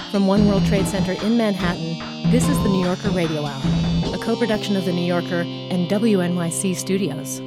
From One World Trade Center in Manhattan, this is the New Yorker Radio Hour, a co-production of The New Yorker and WNYC Studios.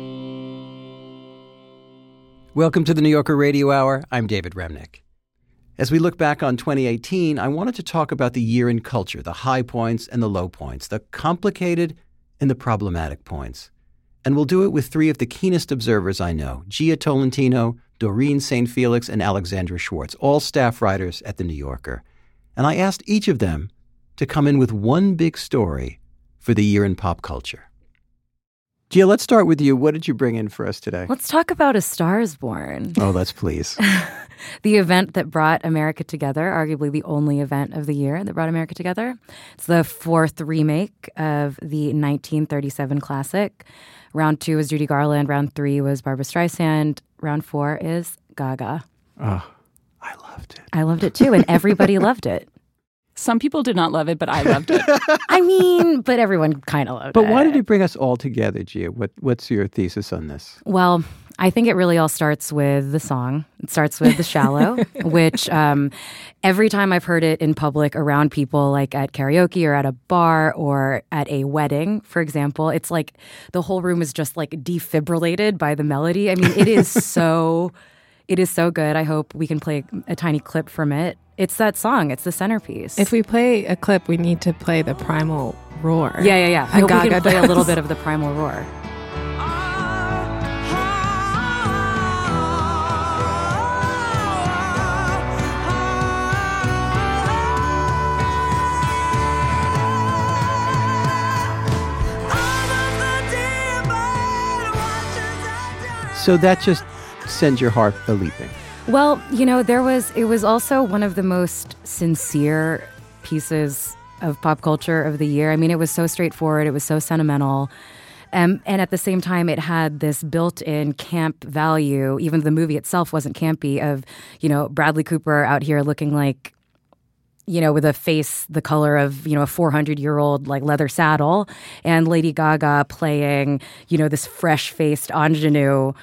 Welcome to the New Yorker Radio Hour. I'm David Remnick. As we look back on 2018, I wanted to talk about the year in culture, the high points and the low points, the complicated and the problematic points. And we'll do it with three of the keenest observers I know, Gia Tolentino, Doreen St. Felix, and Alexandra Schwartz, all staff writers at The New Yorker. And I asked each of them to come in with one big story for the year in pop culture. Gia, let's start with you. What did you bring in for us today? Let's talk about A Star is Born. Oh, let's please. The event that brought America together, arguably the only event of the year that brought America together. It's the fourth remake of the 1937 classic. Round 2 was Judy Garland. Round 3 was Barbra Streisand. Round 4 is Gaga. Oh, I loved it. I loved it too, and everybody loved it. Some people did not love it, but I loved it. I mean, but everyone kind of loved it. But why did it bring us all together, Gia? What's your thesis on this? Well, I think it really all starts with the song. It starts with The Shallow, which every time I've heard it in public around people, like at karaoke or at a bar or at a wedding, for example, it's like the whole room is just like defibrillated by the melody. I mean, it is so good. I hope we can play a tiny clip from it. It's that song. It's the centerpiece. If we play a clip, we need to play the Primal Roar. Yeah. I hope we can play a little bit of the Primal Roar. So that just sends your heart a-leaping. Well, you know, it was also one of the most sincere pieces of pop culture of the year. I mean, it was so straightforward. It was so sentimental. And at the same time, it had this built-in camp value. Even the movie itself wasn't campy of, you know, Bradley Cooper out here looking like, you know, with a face the color of, you know, a 400-year-old like leather saddle, and Lady Gaga playing, you know, this fresh-faced ingenue,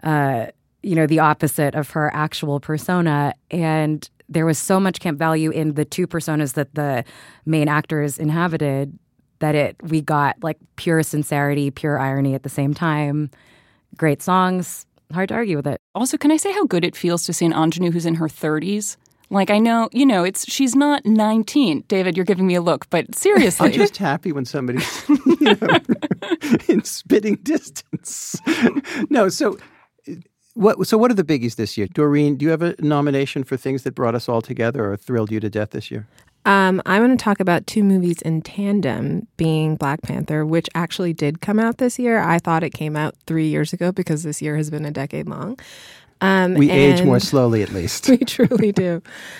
you know, the opposite of her actual persona. And there was so much camp value in the two personas that the main actors inhabited that we got like pure sincerity, pure irony at the same time. Great songs. Hard to argue with it. Also, can I say how good it feels to see an ingenue who's in her 30s? Like, I know, you know, she's not 19. David, you're giving me a look, but seriously. I'm just happy when somebody's, you know, in spitting distance. No, so what are the biggies this year? Doreen, do you have a nomination for things that brought us all together or thrilled you to death this year? I'm going to talk about two movies in tandem, being Black Panther, which actually did come out this year. I thought it came out 3 years ago because this year has been a decade long. We age more slowly, at least. We truly do.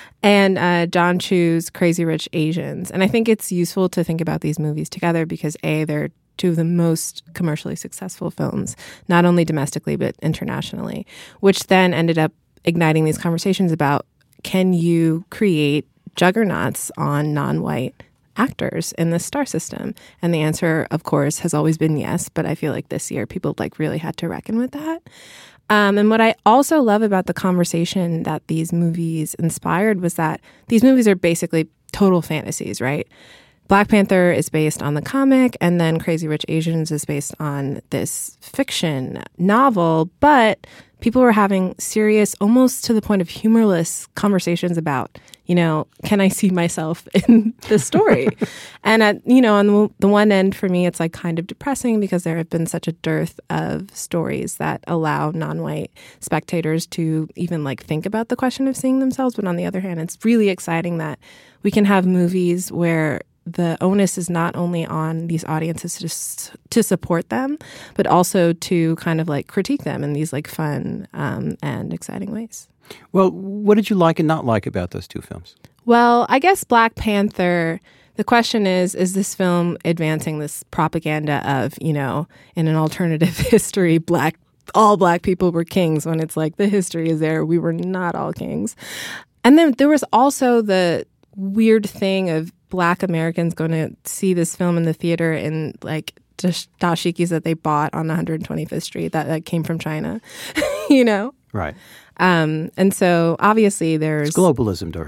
And John Chu's Crazy Rich Asians. And I think it's useful to think about these movies together because, A, they're two of the most commercially successful films, not only domestically but internationally, which then ended up igniting these conversations about, can you create juggernauts on non-white actors in the star system? And the answer, of course, has always been yes, but I feel like this year people like really had to reckon with that. And what I also love about the conversation that these movies inspired was that these movies are basically total fantasies, right? Black Panther is based on the comic, and then Crazy Rich Asians is based on this fiction novel, but people were having serious, almost to the point of humorless conversations about, you know, can I see myself in this story? And on the one end, for me, it's like kind of depressing because there have been such a dearth of stories that allow non-white spectators to even like think about the question of seeing themselves. But on the other hand, it's really exciting that we can have movies where the onus is not only on these audiences to support them, but also to kind of like critique them in these like fun and exciting ways. Well, what did you like and not like about those two films? Well, I guess Black Panther, the question is this film advancing this propaganda of, you know, in an alternative history, all black people were kings, when it's like the history is there. We were not all kings. And then there was also the weird thing of Black Americans going to see this film in the theater in like dashikis that they bought on 125th Street that came from China, you know? Right. And so obviously there's... It's globalism, Doreen.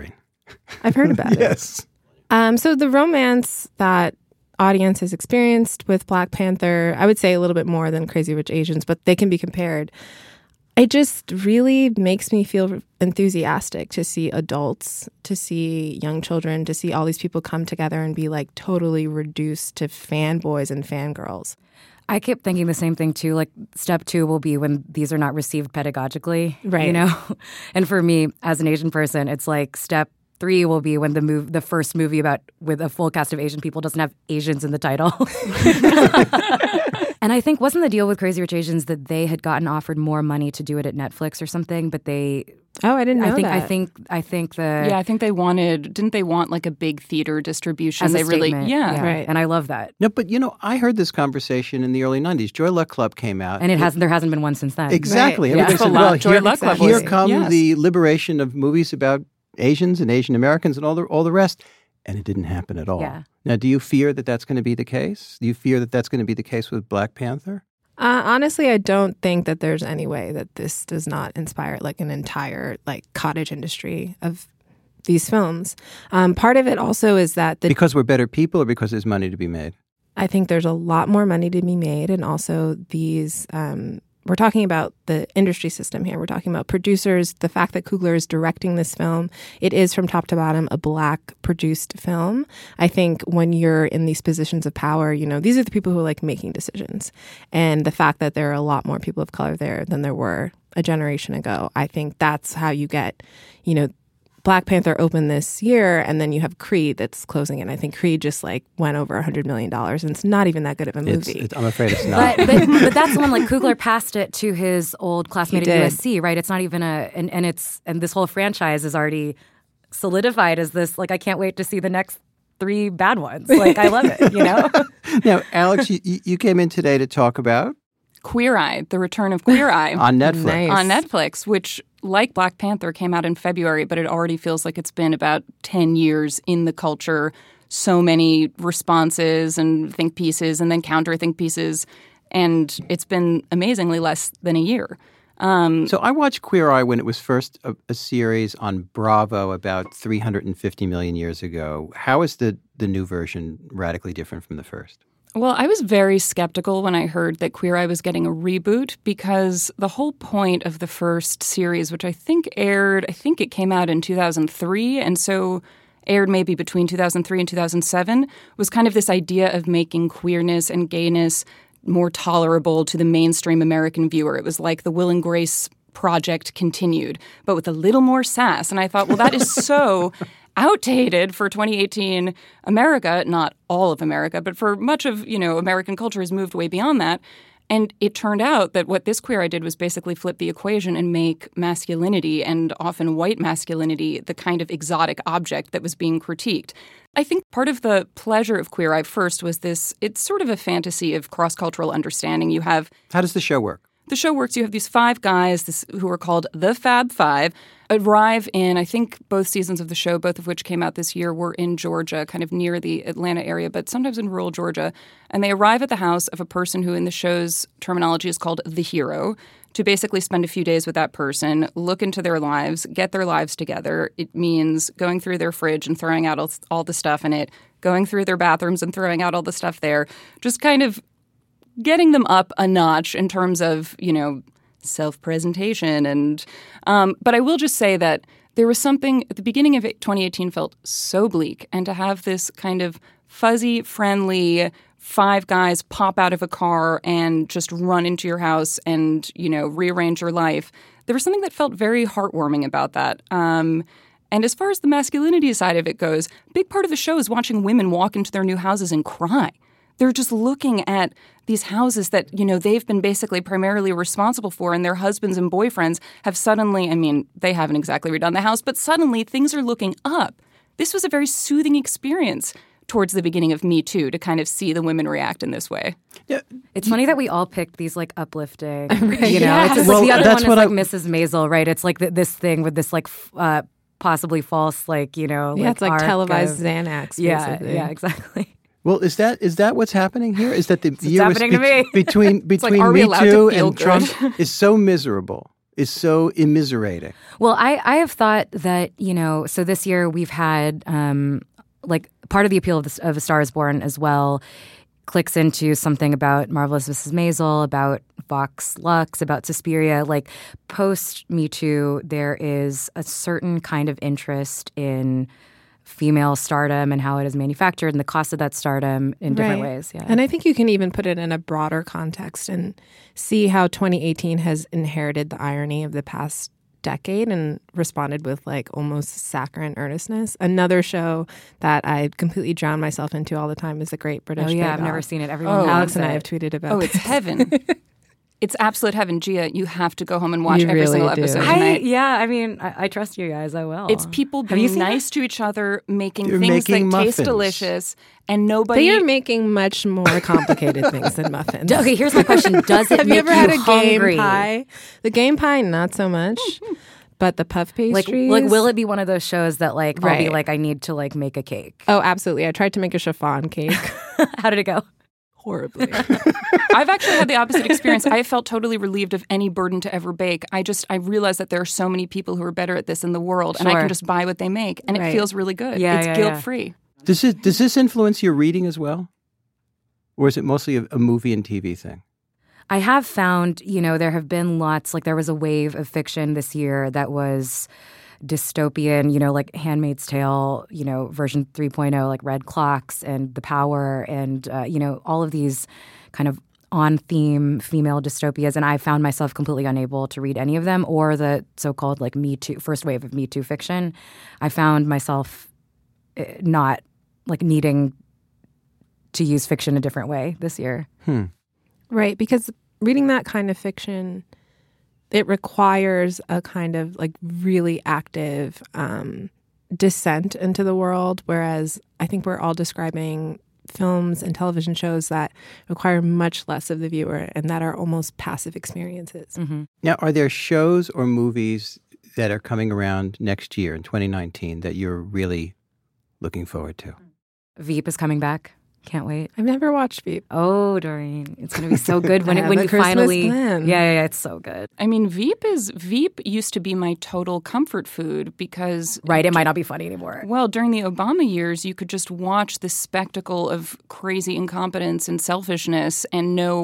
I've heard about it. Yes. So the romance that audience has experienced with Black Panther, I would say a little bit more than Crazy Rich Asians, but they can be compared. It just really makes me feel enthusiastic to see adults, to see young children, to see all these people come together and be like totally reduced to fanboys and fangirls. I kept thinking the same thing too. Like step 2 will be when these are not received pedagogically, right? You know, and for me as an Asian person, it's like step 3 will be when the first movie with a full cast of Asian people doesn't have Asians in the title. And I think wasn't the deal with Crazy Rich Asians that they had gotten offered more money to do it at Netflix or something, but they. Oh, I didn't know that. I think they didn't they want like a big theater distribution? As they a really, statement. yeah, right. And I love that. No, but I heard this conversation in the early 90s. Joy Luck Club came out. And there hasn't been one since then. Exactly. Right. Everybody Yeah. said, Joy Luck Club here was- come yes. the liberation of movies about Asians and Asian Americans and all the rest. And it didn't happen at all. Yeah. Now, do you fear that that's going to be the case? Do you fear that that's going to be the case with Black Panther? Honestly, I don't think that there's any way that this does not inspire like an entire like cottage industry of these films. Part of it also is that Because we're better people or because there's money to be made? I think there's a lot more money to be made, and also these. We're talking about the industry system here. We're talking about producers. The fact that Coogler is directing this film, it is from top to bottom a Black produced film. I think when you're in these positions of power, these are the people who are like making decisions. And the fact that there are a lot more people of color there than there were a generation ago, I think that's how you get, Black Panther opened this year, and then you have Creed that's closing in. I think Creed just like went over $100 million, and it's not even that good of a movie. I'm afraid it's not. but that's the one. Like Coogler passed it to his old classmate He at did. USC, right? It's not even and this whole franchise is already solidified as this. Like I can't wait to see the next 3 bad ones. Like I love it. Now, Alex, you came in today to talk about Queer Eye, the return of Queer Eye on Netflix. Nice. on Netflix, which, like Black Panther, came out in February, but it already feels like it's been about 10 years in the culture. So many responses and think pieces and then counter think pieces. And it's been amazingly less than a year. So I watched Queer Eye when it was first a series on Bravo about 350 million years ago. How is the new version radically different from the first? Well, I was very skeptical when I heard that Queer Eye was getting a reboot because the whole point of the first series, which I think it came out in 2003, and so aired maybe between 2003 and 2007, was kind of this idea of making queerness and gayness more tolerable to the mainstream American viewer. It was like the Will and Grace Project continued, but with a little more sass. And I thought, well, that is so outdated for 2018 America, not all of America, but for much of, American culture has moved way beyond that. And it turned out that what this Queer Eye did was basically flip the equation and make masculinity, and often white masculinity, the kind of exotic object that was being critiqued. I think part of the pleasure of Queer Eye first was it's sort of a fantasy of cross-cultural understanding. How does the show work? The show works. You have these 5 guys who are called the Fab Five, arrive in, I think, both seasons of the show, both of which came out this year, were in Georgia, kind of near the Atlanta area, but sometimes in rural Georgia. And they arrive at the house of a person who in the show's terminology is called the hero, to basically spend a few days with that person, look into their lives, get their lives together. It means going through their fridge and throwing out all the stuff in it, going through their bathrooms and throwing out all the stuff there, just kind of getting them up a notch in terms of, self-presentation. And but I will just say that there was something at the beginning of 2018 felt so bleak. And to have this kind of fuzzy, friendly 5 guys pop out of a car and just run into your house and, rearrange your life, there was something that felt very heartwarming about that. And as far as the masculinity side of it goes, a big part of the show is watching women walk into their new houses and cry. They're just looking at these houses that, they've been basically primarily responsible for, and their husbands and boyfriends have suddenly, they haven't exactly redone the house, but suddenly things are looking up. This was a very soothing experience towards the beginning of Me Too to kind of see the women react in this way. Yeah. It's funny that we all picked these like uplifting, Yes. It's Well, like the other that's one is what like Mrs. Maisel, right? It's like this thing with this like possibly false, like, it's like arc televised of- Xanax, Yeah, basically. yeah, exactly. Well, is that what's happening here? Is that the happening to me. between like, are we Me allowed to Too feel and good? Trump is so miserable? is so immiserating. Well, I have thought that, so this year we've had, part of the appeal of A Star is Born as well clicks into something about Marvelous Mrs. Maisel, about Vox Lux, about Suspiria. Like, post-Me Too, there is a certain kind of interest in female stardom and how it is manufactured and the cost of that stardom in different ways. Yeah. And I think you can even put it in a broader context and see how 2018 has inherited the irony of the past decade and responded with like almost saccharine earnestness. Another show that I completely drown myself into all the time is The Great British Bake Off. I've never seen it. Everyone Alex and I have tweeted about it's heaven. It's absolute heaven. Gia, you have to go home and watch every single episode tonight. I trust you guys. I will. It's people being nice to each other, making things that taste delicious, and nobody... They are making much more complicated things than muffins. Okay, here's my question. Does it have make you ever had a hungry? game pie? The game pie, not so much. But the puff pastries... Like, will it be one of those shows that, like, I'll be like, I need to, like, make a cake? Oh, absolutely. I tried to make a chiffon cake. How did it go? Horribly. I've actually had the opposite experience. I felt totally relieved of any burden to ever bake. I realized that there are so many people who are better at this in the world, and I can just buy what they make, and it feels really good. It's guilt-free. Does this influence your reading as well? Or is it mostly a movie and TV thing? I have found, there have been lots, like there was a wave of fiction this year that was dystopian, like Handmaid's Tale, version 3.0, like Red Clocks and The Power and, all of these kind of on-theme female dystopias. And I found myself completely unable to read any of them or the so-called like Me Too, first wave of Me Too fiction. I found myself not like needing to use fiction a different way this year. Right, because reading that kind of fiction... it requires a kind of like really active descent into the world, whereas I think we're all describing films and television shows that require much less of the viewer and that are almost passive experiences. Mm-hmm. Now, are there shows or movies that are coming around next year in 2019 that you're really looking forward to? Veep is coming back. Can't wait. I've never watched Veep. Oh, Doreen, it's going to be so good when you finally. Yeah, it's so good. I mean, Veep used to be my total comfort food because it might not be funny anymore. Well, during the Obama years, you could just watch the spectacle of crazy incompetence and selfishness and know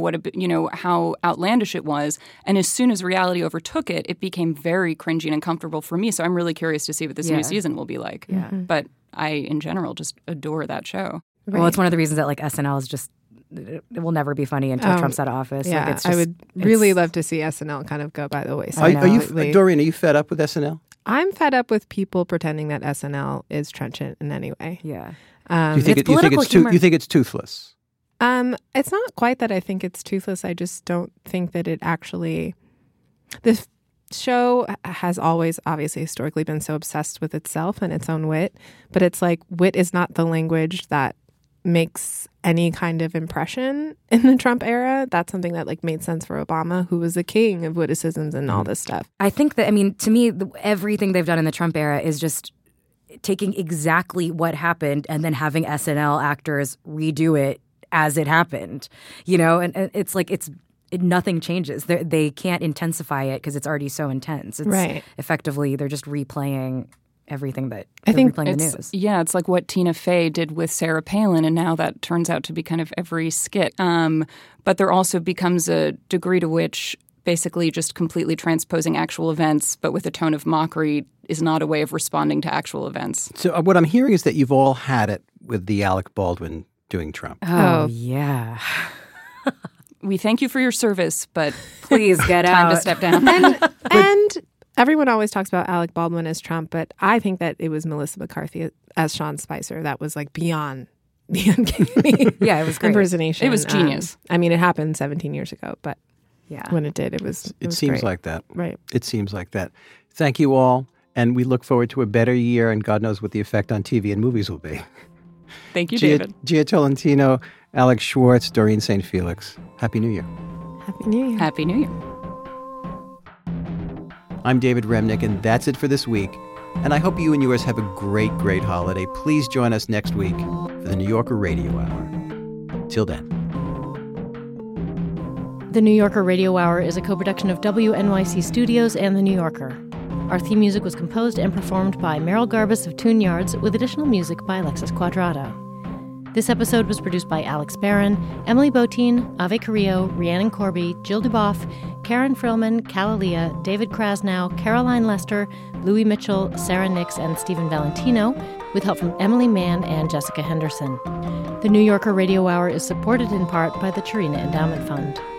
how outlandish it was. And as soon as reality overtook it, it became very cringy and uncomfortable for me. So I'm really curious to see what this new season will be like. Yeah. But I, in general, just adore that show. Right. Well, it's one of the reasons that like SNL is just it will never be funny until Trump's out of office. Yeah, like, I would really love to see SNL kind of go by the wayside. Doreen, are you fed up with SNL? I'm fed up with people pretending that SNL is trenchant in any way. Yeah. You think it's toothless? It's not quite that I think it's toothless. I just don't think that it actually... The show has always, obviously, historically been so obsessed with itself and its own wit, but it's like wit is not the language that makes any kind of impression in the Trump era. That's something that like made sense for Obama, who was the king of witticisms and all this stuff. I think that, to me, everything they've done in the Trump era is just taking exactly what happened and then having SNL actors redo it as it happened, and it's like nothing changes. They can't intensify it because it's already so intense. It's effectively, they're just replaying everything that replaying the news. Yeah, it's like what Tina Fey did with Sarah Palin, and now that turns out to be kind of every skit. But there also becomes a degree to which basically just completely transposing actual events, but with a tone of mockery, is not a way of responding to actual events. So what I'm hearing is that you've all had it with the Alec Baldwin doing Trump. Oh yeah. We thank you for your service, but please get time out. to step down. And everyone always talks about Alec Baldwin as Trump, but I think that it was Melissa McCarthy as Sean Spicer that was like beyond the uncanny yeah, it was great. Impersonation. It was genius. It happened 17 years ago, but yeah, when it did, it was seems great. like that. Right. It seems like that. Thank you all, and we look forward to a better year, and God knows what the effect on TV and movies will be. Thank you, David. Gia Tolentino, Alex Schwartz, Doreen St. Felix. Happy New Year. Happy New Year. Happy New Year. I'm David Remnick, and that's it for this week. And I hope you and yours have a great, great holiday. Please join us next week for the New Yorker Radio Hour. Till then. The New Yorker Radio Hour is a co-production of WNYC Studios and The New Yorker. Our theme music was composed and performed by Meryl Garbus of Tune Yards, with additional music by Alexis Cuadrado. This episode was produced by Alex Barron, Emily Botine, Ave Carrillo, Rhiannon Corby, Jill Duboff, Karen Frillman, Calalia, David Krasnow, Caroline Lester, Louis Mitchell, Sarah Nix, and Stephen Valentino, with help from Emily Mann and Jessica Henderson. The New Yorker Radio Hour is supported in part by the Chirina Endowment Fund.